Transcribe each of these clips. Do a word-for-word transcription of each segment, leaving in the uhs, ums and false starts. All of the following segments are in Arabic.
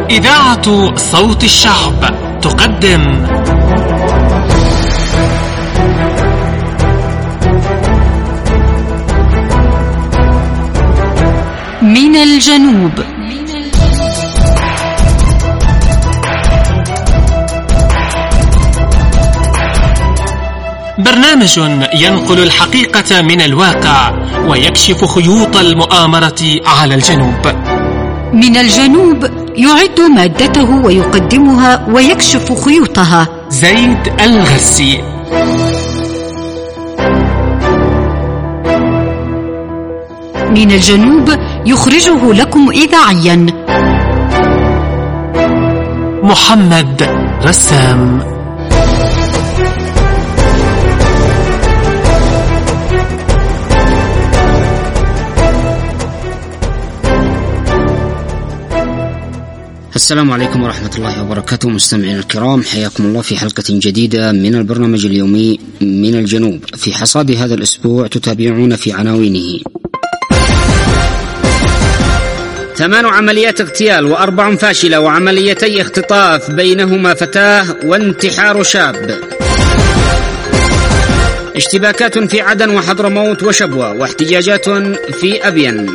إذاعة صوت الشعب تقدم من الجنوب. برنامج ينقل الحقيقة من الواقع ويكشف خيوط المؤامرة على الجنوب. من الجنوب يعد مادته ويقدمها ويكشف خيوطها زيد الغسي. من الجنوب يخرجه لكم إذاعيا محمد رسام. السلام عليكم ورحمة الله وبركاته. مستمعين الكرام، حياكم الله في حلقة جديدة من البرنامج اليومي من الجنوب. في حصاد هذا الأسبوع تتابعون في عناوينه: ثمان عمليات اغتيال وأربع فاشلة وعمليتي اختطاف بينهما فتاة وانتحار شاب. اشتباكات في عدن وحضرموت وشبوة واحتجاجات في أبين.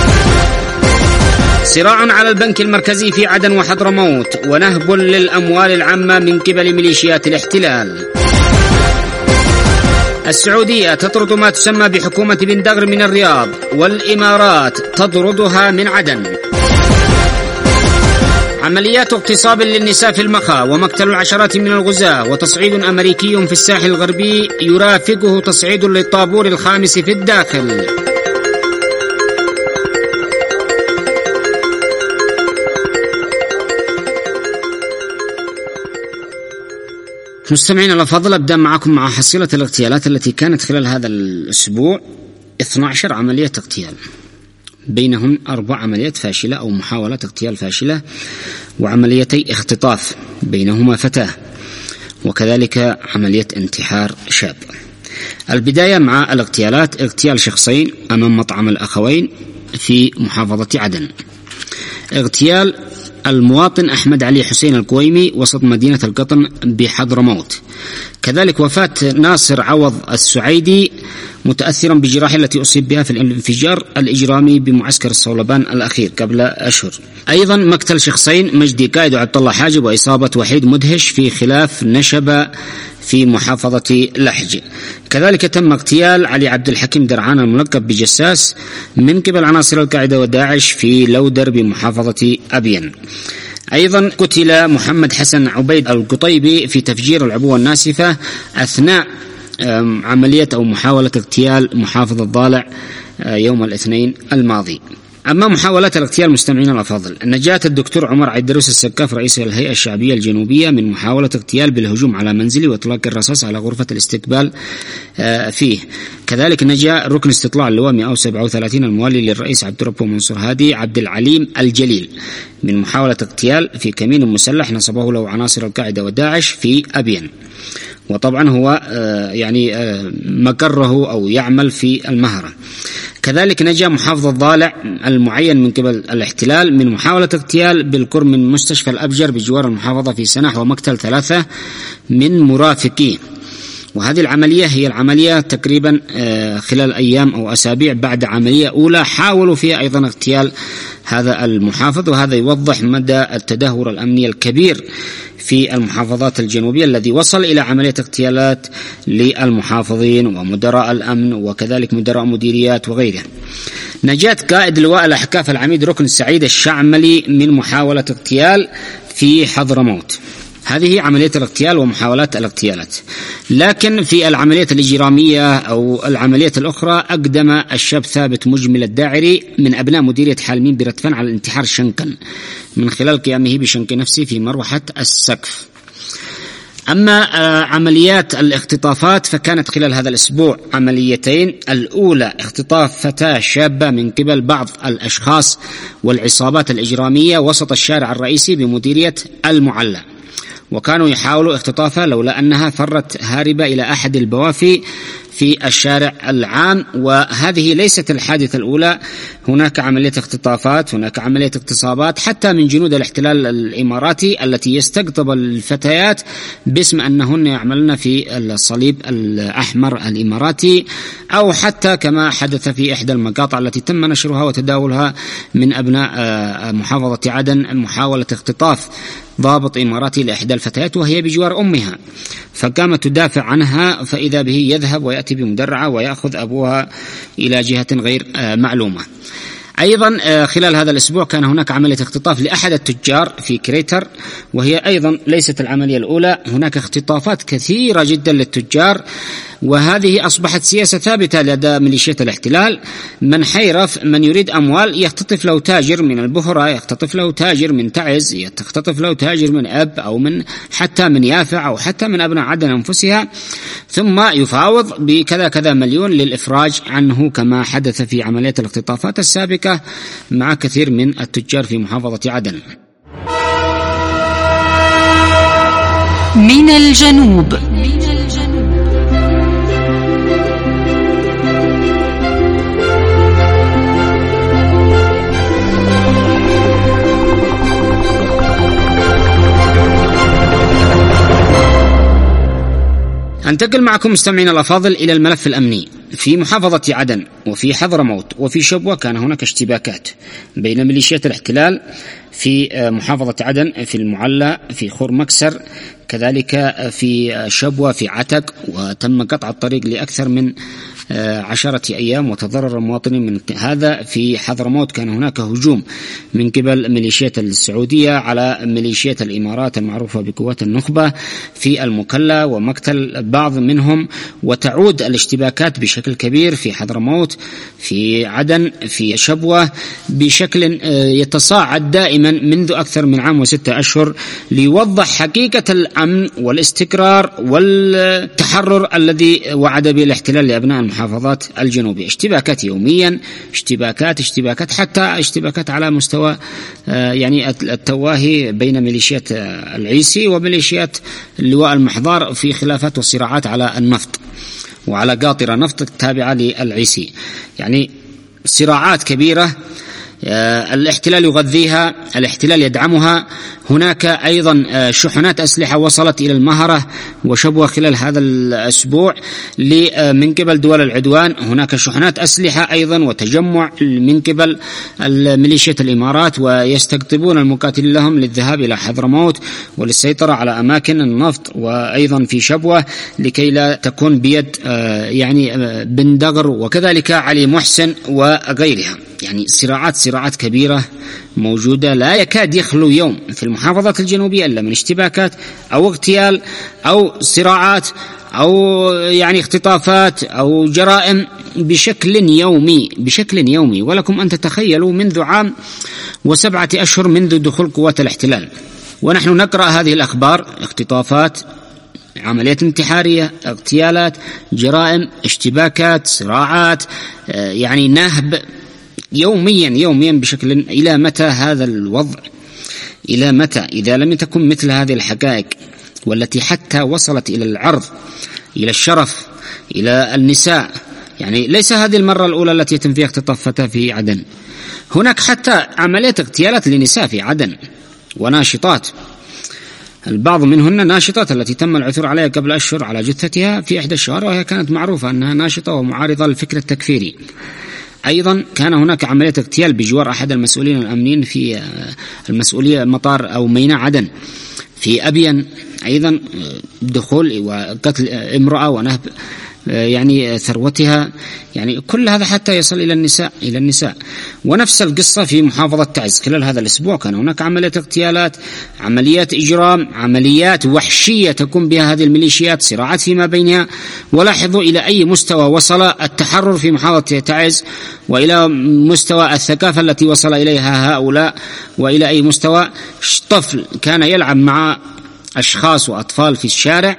صراع على البنك المركزي في عدن وحضرموت ونهب للأموال العامة من قبل ميليشيات الاحتلال. السعودية تطرد ما تسمى بحكومة بن دغر من الرياض والإمارات تطردها من عدن. عمليات اغتصاب للنساء في المخا ومقتل العشرات من الغزاة وتصعيد أمريكي في الساحل الغربي يرافقه تصعيد للطابور الخامس في الداخل. مستمعين الأفاضل، أبدأ معكم مع حصيلة الاغتيالات التي كانت خلال هذا الأسبوع. اثنتي عشرة عملية اغتيال، بينهم أربع عمليات فاشلة أو محاولات اغتيال فاشلة وعمليتي اختطاف بينهما فتاة، وكذلك عملية انتحار شاب. البداية مع الاغتيالات: اغتيال شخصين أمام مطعم الأخوين في محافظة عدن. اغتيال المواطن أحمد علي حسين الكويمي وسط مدينة القطن بحضرموت. كذلك وفاة ناصر عوض السعيدي متأثرا بجراحة التي أصيب بها في الانفجار الإجرامي بمعسكر الصولبان الأخير قبل أشهر. أيضا مقتل شخصين: مجدي قائد وعبد الله حاجب، وإصابة وحيد مدهش في خلاف نشب في محافظة لحج. كذلك تم اغتيال علي عبد الحكيم درعان الملقب بجساس من قبل عناصر القاعدة وداعش في لودر بمحافظة أبين. أيضا قتل محمد حسن عبيد القطيبي في تفجير العبوة الناسفة أثناء عملية أو محاولة اغتيال محافظ الضالع يوم الاثنين الماضي. أما محاولات الاغتيال مستمعين الأفاضل: نجاة الدكتور عمر عيدروس السقاف رئيس الهيئة الشعبية الجنوبية من محاولة اغتيال بالهجوم على منزله وإطلاق الرصاص على غرفة الاستقبال فيه. كذلك نجا ركن استطلاع اللواء مئة وسبعة وثلاثين الموالي للرئيس عبد الرب منصور هادي عبد العليم الجليل من محاولة اغتيال في كمين مسلح نصبه له عناصر القاعدة وداعش في أبين، وطبعا هو يعني مقره أو يعمل في المهرة. كذلك نجا محافظ الضالع المعين من قبل الاحتلال من محاولة اغتيال بالقرب من مستشفى الأبجر بجوار المحافظة في سنح ومقتل ثلاثة من مرافقيه. وهذه العملية هي العملية تقريبا خلال أيام أو أسابيع بعد عملية أولى حاولوا فيها أيضا اغتيال هذا المحافظ، وهذا يوضح مدى التدهور الأمني الكبير في المحافظات الجنوبية الذي وصل إلى عملية اغتيالات للمحافظين ومدراء الأمن وكذلك مدراء مديريات وغيره. نجاة قائد لواء الأحكاف العميد ركن السعيد الشعملي من محاولة اغتيال في حضرموت. هذه عملية الاغتيال ومحاولات الاغتيالات. لكن في العملية الإجرامية أو العملية الأخرى أقدم الشاب ثابت مجمل الداعري من أبناء مديرية حالمين برتفان على الانتحار شنقا من خلال قيامه بشنق نفسه في مروحة السقف. أما عمليات الاختطافات فكانت خلال هذا الأسبوع عمليتين: الأولى اختطاف فتاة شابة من قبل بعض الأشخاص والعصابات الإجرامية وسط الشارع الرئيسي بمديرية المعلى، وكانوا يحاولوا اختطافها لولا أنها فرت هاربة إلى أحد البوافي في الشارع العام. وهذه ليست الحادثة الأولى، هناك عملية اختطافات، هناك عملية اغتصابات حتى من جنود الاحتلال الإماراتي التي يستقطب الفتيات باسم أنهن يعملن في الصليب الأحمر الإماراتي، أو حتى كما حدث في إحدى المقاطع التي تم نشرها وتداولها من أبناء محافظة عدن، محاولة اختطاف ضابط إماراتي لإحدى الفتيات وهي بجوار أمها، فقامت تدافع عنها فإذا به يذهب ويأتي بمدرعة ويأخذ أبوها إلى جهة غير معلومة. أيضا خلال هذا الأسبوع كان هناك عملية اختطاف لأحد التجار في كريتر، وهي أيضا ليست العملية الأولى، هناك اختطافات كثيرة جدا للتجار، وهذه أصبحت سياسة ثابتة لدى ميليشيات الاحتلال. من حيرف من يريد أموال يختطف له تاجر من البهرة، يختطف له تاجر من تعز، يختطف له تاجر من أب أو من حتى من يافع أو حتى من أبناء عدن أنفسها، ثم يفاوض بكذا كذا مليون للإفراج عنه، كما حدث في عملية الاختطافات السابقة مع كثير من التجار في محافظة عدن. من الجنوب. أنتقل معكم مستمعين الأفاضل إلى الملف الأمني. في محافظة عدن وفي حضرموت وفي شبوة كان هناك اشتباكات بين ميليشيات الاحتلال في محافظة عدن، في المعلى، في خور مكسر، كذلك في شبوة، في عتق، وتم قطع الطريق لأكثر من عشرة أيام وتضرر المواطنين من هذا. في حضرموت كان هناك هجوم من قبل ميليشيات السعودية على ميليشيات الإمارات المعروفة بقوات النخبة في المكلا ومقتل بعض منهم، وتعود الاشتباكات بشكل كبير في حضرموت، في عدن، في شبوة، بشكل يتصاعد دائما منذ أكثر من عام وستة أشهر، ليوضح حقيقة الأمن والاستقرار والتحرر الذي وعد به الاحتلال لأبناء المحافظات الجنوبية. اشتباكات يوميا، اشتباكات اشتباكات حتى اشتباكات على مستوى يعني التواهي بين ميليشيات العيسي وميليشيات اللواء المحضار في خلافات وصراعات على النفط وعلى قاطرة نفط تابعة للعيسي، يعني صراعات كبيرة الاحتلال يغذيها، الاحتلال يدعمها. هناك أيضا شحنات أسلحة وصلت إلى المهرة وشبوة خلال هذا الأسبوع من قبل دول العدوان، هناك شحنات أسلحة أيضا وتجمع من قبل الميليشيات الإمارات، ويستقطبون المقاتلين لهم للذهاب إلى حضرموت وللسيطرة على أماكن النفط، وأيضا في شبوة لكي لا تكون بيد يعني بن دغر وكذلك علي محسن وغيرها. يعني صراعات صراعات كبيرة موجودة، لا يكاد يخلو يوم في المحافظات الجنوبية إلا من اشتباكات أو اغتيال أو صراعات أو يعني اختطافات أو جرائم بشكل يومي بشكل يومي. ولكم أن تتخيلوا منذ عام وسبعة أشهر منذ دخول قوات الاحتلال ونحن نقرأ هذه الأخبار، اختطافات، عمليات انتحارية، اغتيالات، جرائم، اشتباكات، صراعات، يعني نهب يوميا يوميا بشكل. إلى متى هذا الوضع؟ إلى متى؟ إذا لم تكن مثل هذه الحقائق والتي حتى وصلت إلى العرض، إلى الشرف، إلى النساء، يعني ليس هذه المرة الأولى التي يتم فيها اختطاف فتاة في عدن، هناك حتى عمليات اغتيالات لنساء في عدن وناشطات، البعض منهن ناشطات التي تم العثور عليها قبل أشهر على جثتها في إحدى الشوارع وهي كانت معروفة أنها ناشطة ومعارضة للفكر التكفيري. أيضا كان هناك عملية اغتيال بجوار أحد المسؤولين الأمنيين في المسؤولية مطار أو ميناء عدن في أبين، أيضا دخول وقتل امرأة ونهب يعني ثروتها، يعني كل هذا حتى يصل إلى النساء إلى النساء. ونفس القصة في محافظة تعز خلال هذا الأسبوع كان هناك عمليات اغتيالات، عمليات إجرام، عمليات وحشية تقوم بها هذه الميليشيات، صراعات فيما بينها. ولاحظوا إلى أي مستوى وصل التحرر في محافظة تعز، وإلى مستوى الثقافة التي وصل إليها هؤلاء، وإلى أي مستوى طفل كان يلعب مع أشخاص وأطفال في الشارع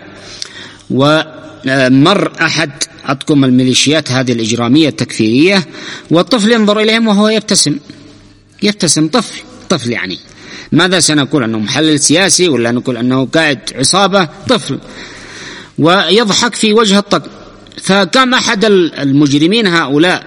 ومر أحد أطقم الميليشيات هذه الإجرامية التكفيرية والطفل ينظر إليهم وهو يبتسم يبتسم طفل طفل يعني ماذا سنقول؟ أنه محلل سياسي ولا نقول أنه قائد عصابة؟ طفل، ويضحك في وجه الطقم. فقام أحد المجرمين هؤلاء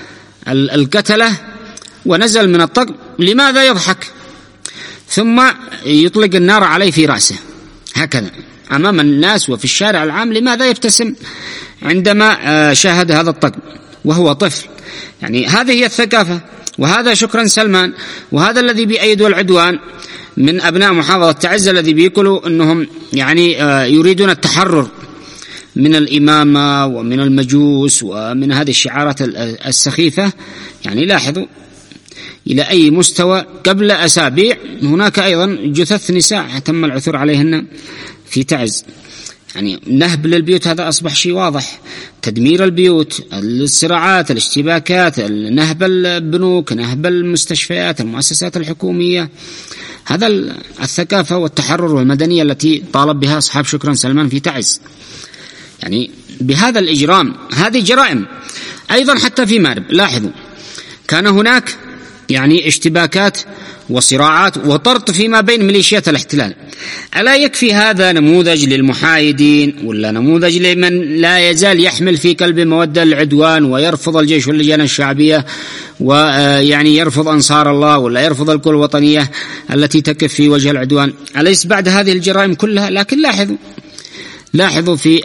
القتلة ونزل من الطقم: لماذا يضحك؟ ثم يطلق النار عليه في رأسه هكذا أمام الناس وفي الشارع العام. لماذا يبتسم عندما شاهد هذا الطقم وهو طفل؟ يعني هذه هي الثقافة، وهذا شكرا سلمان، وهذا الذي بيأيدوا العدوان من أبناء محافظة تعز، الذي بيقولوا أنهم يعني يريدون التحرر من الإمامة ومن المجوس ومن هذه الشعارات السخيفة. يعني لاحظوا إلى أي مستوى. قبل أسابيع هناك أيضا جثث نساء تم العثور عليهن في تعز. يعني نهب للبيوت هذا أصبح شيء واضح، تدمير البيوت، الصراعات، الاشتباكات، نهب البنوك، نهب المستشفيات، المؤسسات الحكومية. هذا الثقافة والتحرر والمدنية التي طالب بها أصحاب شكرا سلمان في تعز. يعني بهذا الإجرام، هذه جرائم. أيضا حتى في مأرب لاحظوا كان هناك يعني اشتباكات وصراعات وطرد فيما بين ميليشيات الاحتلال. ألا يكفي هذا نموذج للمحايدين ولا نموذج لمن لا يزال يحمل في قلبه مودة العدوان ويرفض الجيش واللجان الشعبية ويعني يرفض أنصار الله ولا يرفض القوى الوطنية التي تقف في وجه العدوان؟ أليس بعد هذه الجرائم كلها؟ لكن لاحظوا لاحظوا في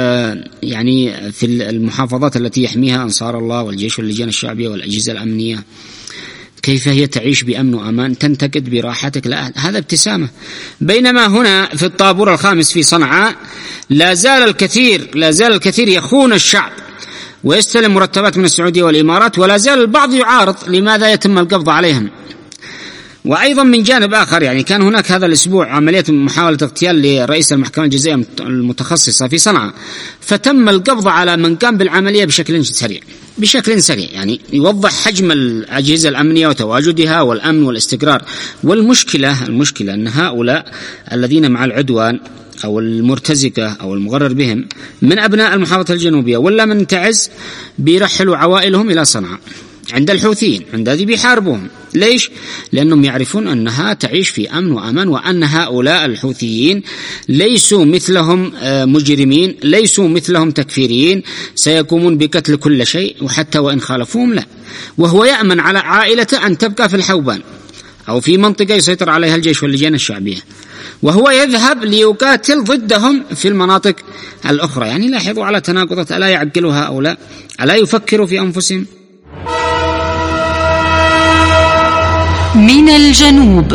يعني في المحافظات التي يحميها أنصار الله والجيش واللجان الشعبية والأجهزة الأمنية كيف هي تعيش بأمن وأمان، تنتقد براحتك. لا، هذا ابتسامة. بينما هنا في الطابور الخامس في صنعاء لا زال الكثير لا زال الكثير يخون الشعب ويستلم مرتبات من السعودية والإمارات، ولا زال البعض يعارض لماذا يتم القبض عليهم. وأيضا من جانب آخر يعني كان هناك هذا الأسبوع عملية محاولة اغتيال لرئيس المحكمة الجزائية المتخصصة في صنعاء، فتم القبض على من قام بالعملية بشكل سريع بشكل سريع يعني يوضح حجم الأجهزة الأمنية وتواجدها والأمن والاستقرار. والمشكلة المشكلة أن هؤلاء الذين مع العدوان أو المرتزقة أو المغرر بهم من أبناء المحافظة الجنوبية ولا من تعز بيرحلوا عوائلهم إلى صنعاء عند الحوثيين، عند ذي بيحاربوهم. ليش؟ لأنهم يعرفون أنها تعيش في أمن وأمان، وأن هؤلاء الحوثيين ليسوا مثلهم مجرمين، ليسوا مثلهم تكفيريين، سيقومون بقتل كل شيء وحتى وإن خالفوهم لا. وهو يأمن على عائلته أن تبقى في الحوبان أو في منطقة يسيطر عليها الجيش واللجان الشعبية، وهو يذهب ليقاتل ضدهم في المناطق الأخرى. يعني لاحظوا على تناقضات. ألا يعقلوا هؤلاء؟ ألا يفكروا في أنفسهم؟ من الجنوب.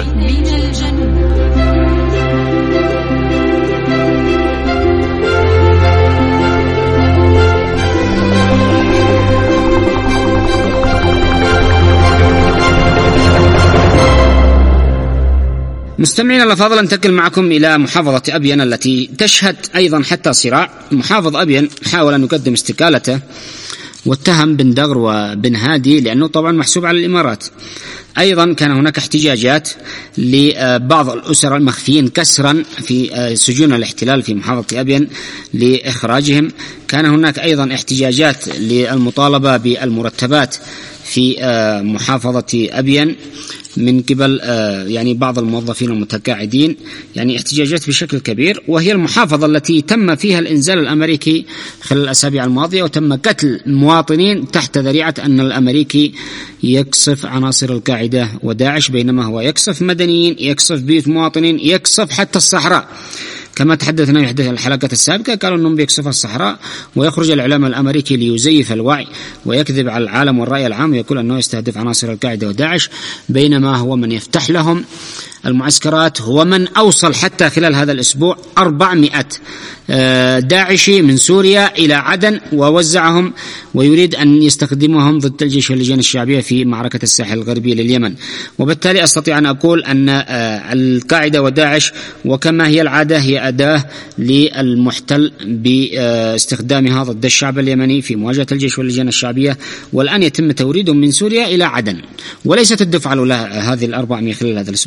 مستمعين الأفاضل، انتقل معكم إلى محافظة أبين التي تشهد أيضا حتى صراع. محافظ أبين حاول أن يقدم استقالته واتهم بن دغر وبن هادي لأنه طبعا محسوب على الإمارات. أيضا كان هناك احتجاجات لبعض الأسر المخفيين كسرا في سجون الاحتلال في محافظة أبين لإخراجهم. كان هناك أيضا احتجاجات للمطالبة بالمرتبات في محافظة أبين من قبل يعني بعض الموظفين المتقاعدين، يعني احتجاجات بشكل كبير. وهي المحافظة التي تم فيها الإنزال الأمريكي خلال الأسابيع الماضية، وتم قتل مواطنين تحت ذريعة أن الأمريكي يقصف عناصر القاعدة وداعش، بينما هو يقصف مدنيين، يقصف بيوت مواطنين، يقصف حتى الصحراء. كما تحدثنا في الحلقات السابقة قالوا أنهم بيقصف الصحراء، ويخرج الإعلام الأمريكي ليزيف الوعي ويكذب على العالم والرأي العام ويقول أنه يستهدف عناصر القاعدة وداعش، بينما هو من يفتح لهم المعسكرات. هو من أوصل حتى خلال هذا الأسبوع أربعمائة داعشي من سوريا إلى عدن ووزعهم، ويريد أن يستخدمهم ضد الجيش واللجان الشعبية في معركة الساحل الغربي لليمن. وبالتالي أستطيع أن أقول أن القاعدة وداعش وكما هي العادة هي أداة للمحتل باستخدامها ضد الشعب اليمني في مواجهة الجيش واللجان الشعبية. والآن يتم توريدهم من سوريا إلى عدن، وليست الدفعة الأولى هذه الأربعمائة خلال هذا الأسبوع.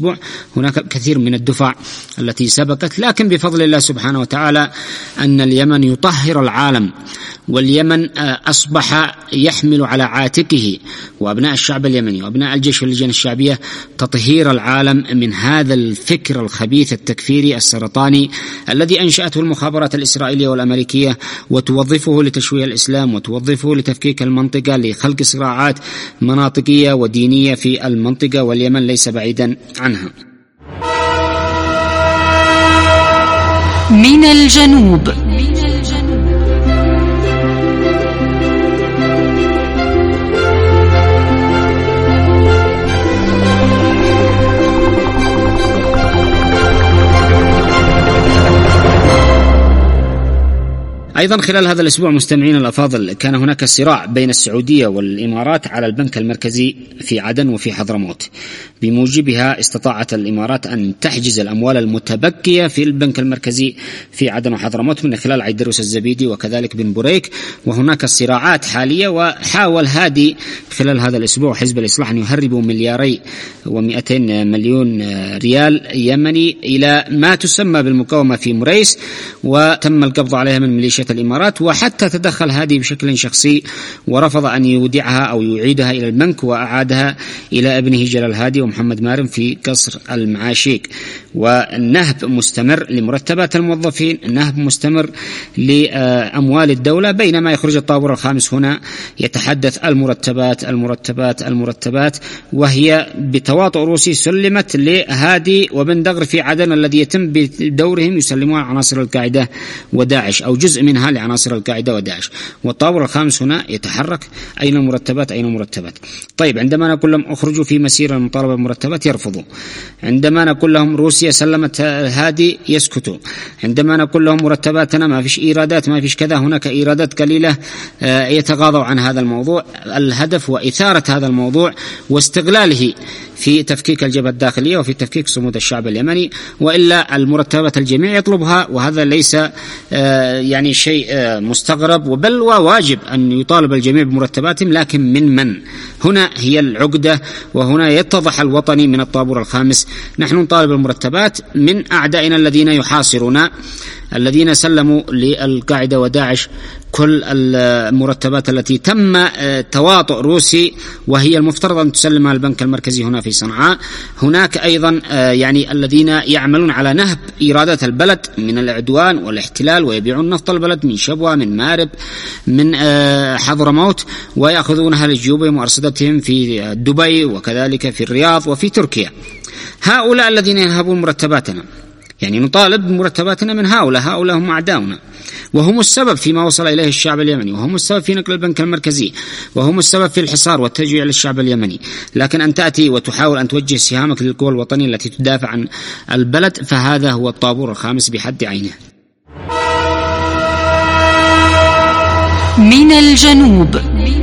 هناك كثير من الدفع التي سبقت، لكن بفضل الله سبحانه وتعالى أن اليمن يطهر العالم، واليمن أصبح يحمل على عاتقه وأبناء الشعب اليمني وأبناء الجيش واللجان الشعبية تطهير العالم من هذا الفكر الخبيث التكفيري السرطاني الذي أنشأته المخابرات الإسرائيلية والأمريكية، وتوظفه لتشويه الإسلام وتوظفه لتفكيك المنطقة، لخلق صراعات مناطقية ودينية في المنطقة، واليمن ليس بعيدا عنها. من الجنوب. أيضا خلال هذا الأسبوع مستمعين الأفاضل كان هناك صراع بين السعودية والإمارات على البنك المركزي في عدن وفي حضرموت، بموجبها استطاعت الإمارات أن تحجز الأموال المتبقية في البنك المركزي في عدن وحضرموت من خلال عيدروس الزبيدي وكذلك بن بريك، وهناك صراعات حالية. وحاول هادي خلال هذا الأسبوع حزب الإصلاح أن يهربوا ملياري ومئتين مليون ريال يمني إلى ما تسمى بالمقاومة في مريس، وتم القبض عليها من ميليشيا الإمارات، وحتى تدخل هذه بشكل شخصي ورفض أن يودعها أو يعيدها إلى البنك وأعادها إلى ابنه جلال هادي ومحمد مارم في قصر المعاشيق. والنهب مستمر لمرتبات الموظفين، النهب مستمر لأموال الدولة، بينما يخرج الطابور الخامس هنا يتحدث المرتبات المرتبات المرتبات، وهي بتواطؤ روسي سلمت لهادي وبن دغر في عدن، الذي يتم بدورهم يسلموها عناصر القاعدة وداعش أو جزء منها لعناصر القاعدة وداعش. والطابور الخامس هنا يتحرك، أين المرتبات أين المرتبات؟ طيب، عندما نقول لهم اخرجوا في مسيرة المطالبة بالمرتبات يرفضوا، عندما نقول لهم روسيا سلمت هادي يسكتوا، عندما نقول لهم مرتباتنا ما فيش إيرادات ما فيش كذا، هناك إيرادات قليلة، يتغاضوا عن هذا الموضوع. الهدف وإثارة هذا الموضوع واستغلاله في تفكيك الجبهة الداخلية وفي تفكيك صمود الشعب اليمني، وإلا المرتبات الجميع يطلبها، وهذا ليس يعني شيء مستغرب، بل وواجب أن يطالب الجميع بمرتباتهم، لكن من من؟ هنا هي العقدة، وهنا يتضح الوطني من الطابور الخامس. نحن نطالب المرتبات من أعدائنا الذين يحاصرنا، الذين سلموا للقاعدة وداعش كل المرتبات التي تم تواطؤ روسي، وهي المفترض أن تسلمها البنك المركزي هنا في صنعاء. هناك أيضا يعني الذين يعملون على نهب إيرادات البلد من العدوان والاحتلال، ويبيعون نفط البلد من شبوة من مارب من حضرموت، ويأخذونها لجيوبهم وأرصدتهم في دبي وكذلك في الرياض وفي تركيا. هؤلاء الذين ينهبون مرتباتنا، يعني نطالب بمرتباتنا من هؤلاء، هؤلاء هم أعداؤنا، وهم السبب فيما وصل إليه الشعب اليمني، وهم السبب في نقل البنك المركزي، وهم السبب في الحصار والتجويع للشعب اليمني. لكن أن تأتي وتحاول أن توجه سهامك للقوى الوطنية التي تدافع عن البلد، فهذا هو الطابور الخامس بحد عينه. من الجنوب.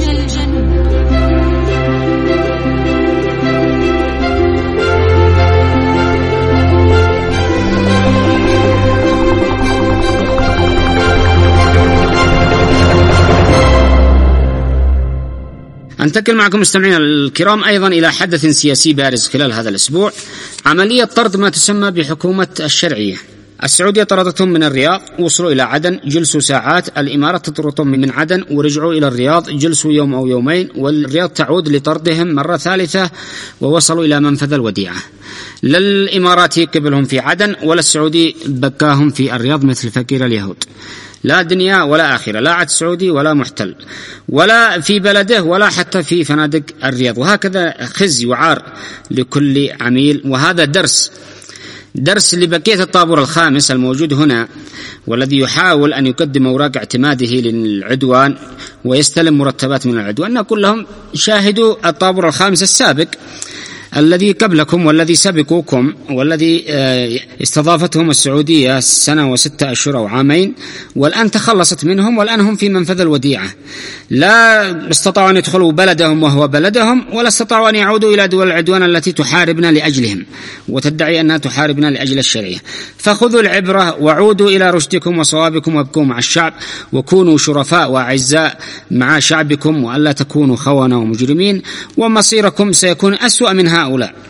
أنتقل معكم مستمعين الكرام أيضا إلى حدث سياسي بارز خلال هذا الأسبوع، عملية طرد ما تسمى بحكومة الشرعية. السعودية طردتهم من الرياض، وصلوا إلى عدن، جلسوا ساعات، الإمارات تطردهم من عدن ورجعوا إلى الرياض، جلسوا يوم أو يومين، والرياض تعود لطردهم مرة ثالثة ووصلوا إلى منفذ الوديعة. لا الإماراتي قبلهم في عدن، ولا السعودي بقاهم في الرياض مثل فقير اليهود، لا دنيا ولا آخرة، لا عد سعودي ولا محتل، ولا في بلده ولا حتى في فنادق الرياض. وهكذا خزي وعار لكل عميل. وهذا درس درس لبقية الطابور الخامس الموجود هنا، والذي يحاول أن يقدم أوراق اعتماده للعدوان ويستلم مرتبات من العدوان. نقول لهم شاهدوا الطابور الخامس السابق الذي قبلكم والذي سبقوكم والذي استضافتهم السعودية سنة وستة أشهر أو عامين، والآن تخلصت منهم، والآن هم في منفذ الوديعة. لا استطاعوا أن يدخلوا بلدهم وهو بلدهم، ولا استطاعوا أن يعودوا إلى دول العدوان التي تحاربنا لأجلهم وتدعي أنها تحاربنا لأجل الشرعية. فخذوا العبرة وعودوا إلى رشدكم وصوابكم، وابقوا مع الشعب، وكونوا شرفاء وأعزاء مع شعبكم، وألا تكونوا خونة ومجرمين، ومصيركم سيكون أسوأ من هؤلاء.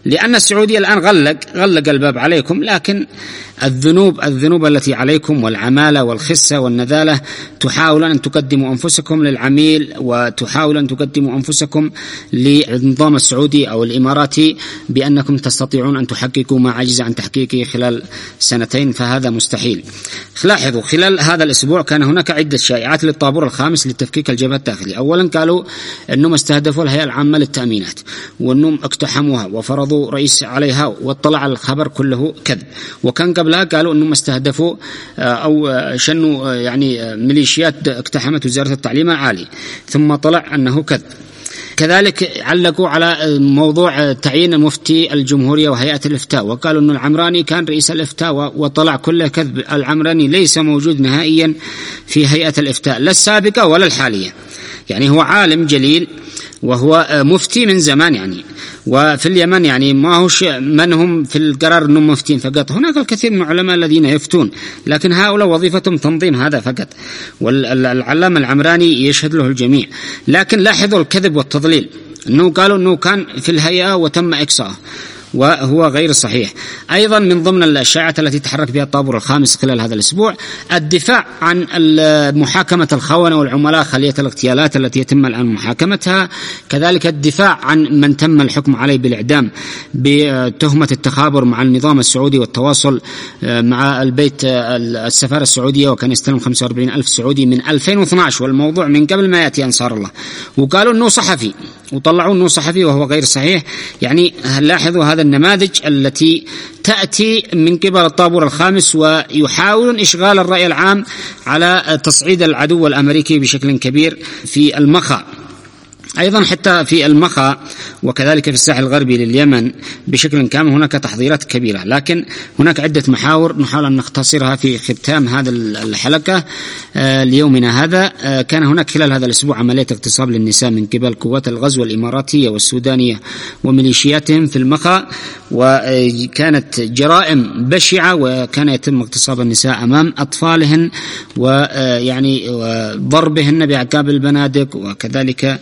لأن السعودية الآن غلق غلق الباب عليكم، لكن الذنوب الذنوب التي عليكم والعمالة والخسة والنذالة تحاول أن تقدموا أنفسكم للعميل، وتحاول أن تقدموا أنفسكم للنظام السعودي أو الإماراتي بأنكم تستطيعون أن تحققوا ما عجز عن تحقيقه خلال سنتين، فهذا مستحيل. لاحظوا خلال هذا الأسبوع كان هناك عدة شائعات للطابور الخامس لتفكيك الجبهة الداخلية. أولا قالوا أنهم استهدفوا الهيئة العامة للتأمينات وأنهم اقتحموها وفرضوا رئيس عليها، واطلع على الخبر كله كذب. وكان قبلها قالوا أنهم استهدفوا أو شنوا يعني ميليشيات اقتحمت وزارة التعليم العالي، ثم طلع أنه كذب. كذلك علقوا على موضوع تعيين مفتي الجمهورية وهيئة الإفتاء، وقالوا أن العمراني كان رئيس الإفتاء، وطلع كله كذب. العمراني ليس موجود نهائيا في هيئة الإفتاء، لا السابقة ولا الحالية، يعني هو عالم جليل وهو مفتي من زمان يعني. وفي اليمن يعني ما هو من هم في القرار أنهم مفتين فقط، هناك الكثير من العلماء الذين يفتون، لكن هؤلاء وظيفتهم تنظيم هذا فقط، والعلامة العمراني يشهد له الجميع. لكن لاحظوا الكذب والتضليل، أنه قالوا أنه كان في الهيئة وتم إقصاءه، وهو غير صحيح. أيضا من ضمن الشائعات التي تحرك بها الطابور الخامس خلال هذا الأسبوع الدفاع عن محاكمة الخونة والعملاء خلية الاغتيالات التي يتم الآن محاكمتها، كذلك الدفاع عن من تم الحكم عليه بالإعدام بتهمة التخابر مع النظام السعودي والتواصل مع البيت السفارة السعودية، وكان يستلم خمسة وأربعين ألف سعودي من ألفين واثني عشر، والموضوع من قبل ما يأتي أنصار الله. وقالوا أنه صحفي وطلعوا أنه صحفي وهو غير صحيح. يعني لاحظوا هذا النماذج التي تأتي من قبل الطابور الخامس، ويحاولون إشغال الرأي العام على تصعيد العدو الأمريكي بشكل كبير في المخا. أيضا حتى في المخا وكذلك في الساحل الغربي لليمن بشكل كامل هناك تحضيرات كبيرة، لكن هناك عدة محاور نحاول أن نختصرها في ختام هذا الحلقة ليومنا هذا. كان هناك خلال هذا الأسبوع عملية اغتصاب للنساء من قبل قوات الغزو الإماراتية والسودانية وميليشياتهم في المخا، وكانت جرائم بشعة، وكان يتم اغتصاب النساء أمام أطفالهن ويعني ضربهن بعقاب البنادق، وكذلك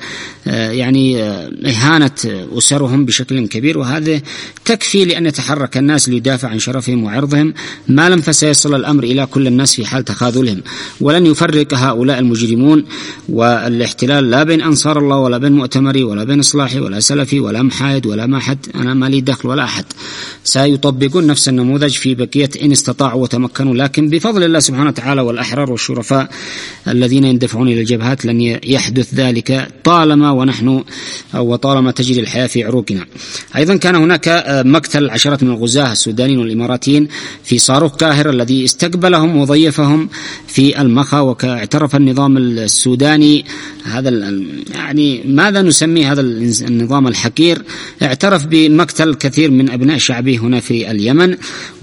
يعني إهانة أسرهم بشكل كبير. وهذا تكفي لأن يتحرك الناس ليدافع عن شرفهم وعرضهم، ما لم فسيصل الأمر إلى كل الناس في حال تخاذلهم. ولن يفرق هؤلاء المجرمون والاحتلال لا بين أنصار الله ولا بين مؤتمري ولا بين إصلاحي ولا سلفي ولا محايد ولا ما حد، أنا ما لي دخل ولا أحد. سيطبقون نفس النموذج في بقية إن استطاعوا وتمكنوا، لكن بفضل الله سبحانه وتعالى والأحرار والشرفاء الذين يندفعون إلى الجبهات لن يحدث ذلك طالما ونحن أو طالما تجري الحياة في عروقنا. أيضا كان هناك مقتل عشرات من الغزاة السودانيين والإماراتيين في صاروخ قاهر الذي استقبلهم وضيفهم في المخا، واعترف النظام السوداني هذا يعني ماذا نسميه هذا النظام الحقير، اعترف بمقتل كثير من أبناء شعبه هنا في اليمن.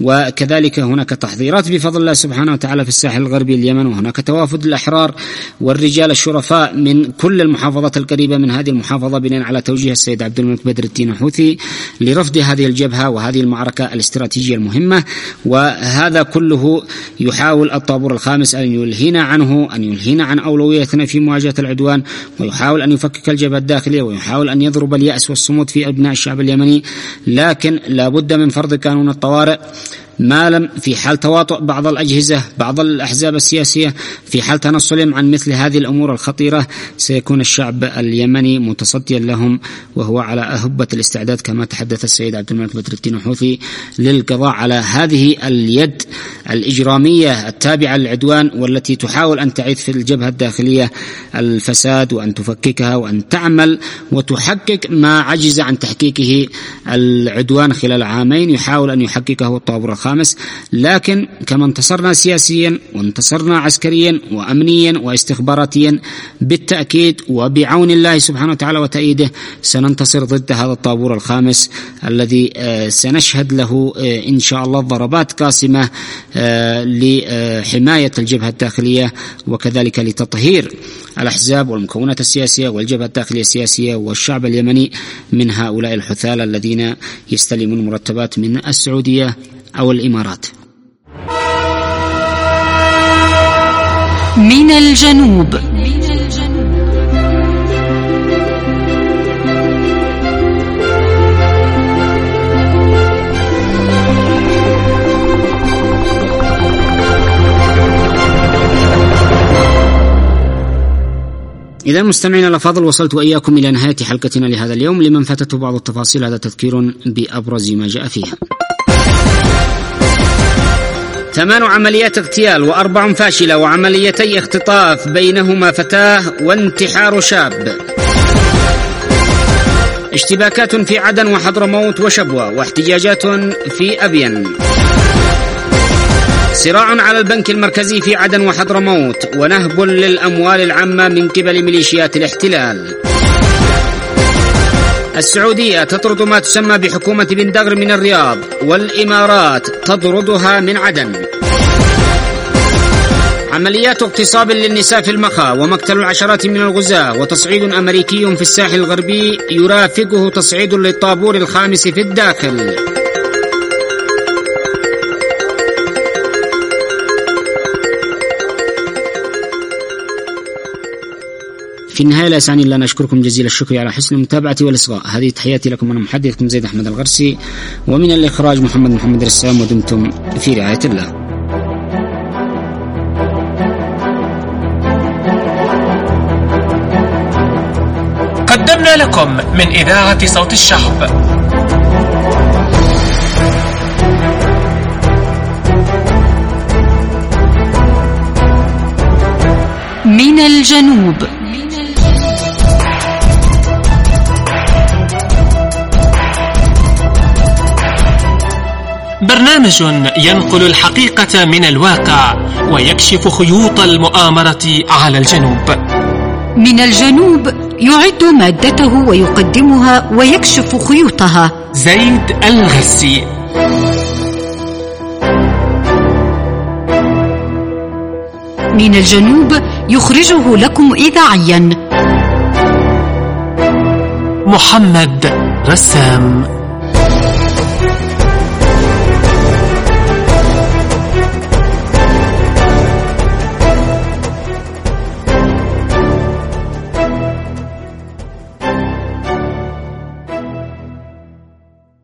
وكذلك هناك تحضيرات بفضل الله سبحانه وتعالى في الساحل الغربي اليمن، وهناك توافد الأحرار والرجال الشرفاء من كل المحافظات القريبة من هذه المحافظة بناء على توجيه السيد عبد الملك بدر الدين الحوثي لرفض هذه الجبهة وهذه المعركة الاستراتيجية المهمة. وهذا كله يحاول الطابور الخامس أن يلهينا عنه، أن يلهينا عن أولويتنا في مواجهة العدوان، ويحاول أن يفكك الجبهة الداخلية، ويحاول أن يضرب اليأس والصمود في أبناء الشعب اليمني. لكن لا بد من فرض قانون الطوارئ ما لم في حال تواطؤ بعض الأجهزة بعض الأحزاب السياسية في حال تنصلهم عن مثل هذه الأمور الخطيرة، سيكون الشعب اليمني متصديا لهم وهو على أهبة الاستعداد كما تحدث السيد عبد الملك بدر الدين الحوثي للقضاء على هذه اليد الإجرامية التابعة للعدوان، والتي تحاول أن تعيث في الجبهة الداخلية الفساد وأن تفككها وأن تعمل وتحقق ما عجز عن تحقيقه العدوان خلال عامين يحاول أن يحققه الطابور الخامس. لكن كما انتصرنا سياسيا وانتصرنا عسكريا وأمنيا واستخباراتيا بالتأكيد وبعون الله سبحانه وتعالى وتأييده سننتصر ضد هذا الطابور الخامس الذي سنشهد له إن شاء الله ضربات قاسمة لحماية الجبهة الداخلية، وكذلك لتطهير الأحزاب والمكونات السياسية والجبهة الداخلية السياسية والشعب اليمني من هؤلاء الحثالة الذين يستلمون مرتبات من السعودية أو الإمارات. من الجنوب. إذا مستمعين الأفاضل، وصلت وإياكم إلى نهاية حلقتنا لهذا اليوم. لمن فاتته بعض التفاصيل هذا تذكير بأبرز ما جاء فيها. ثمان عمليات اغتيال وأربع فاشلة وعمليتي اختطاف بينهما فتاة وانتحار شاب. اشتباكات في عدن وحضرموت وشبوة واحتجاجات في أبين. صراع على البنك المركزي في عدن وحضرموت ونهب للأموال العامة من قبل ميليشيات الاحتلال. السعودية تطرد ما تسمى بحكومة بن دغر من الرياض، والإمارات تطردها من عدن. عمليات اغتصاب للنساء في المخا ومقتل العشرات من الغزاة، وتصعيد أمريكي في الساحل الغربي يرافقه تصعيد للطابور الخامس في الداخل. في النهاية لا يسعني إلا أن أشكركم جزيل الشكر على حسن المتابعة والإصغاء. هذه تحياتي لكم، أنا محدثكم زيد أحمد الغرسي، ومن الإخراج محمد محمد رسام، ودمتم في رعاية الله. قدمنا لكم من إذاعة صوت الشعب من الجنوب. برنامج ينقل الحقيقة من الواقع ويكشف خيوط المؤامرة على الجنوب. من الجنوب يعد مادته ويقدمها ويكشف خيوطها زيد الغرسي. من الجنوب يخرجه لكم إذاعيا محمد رسام.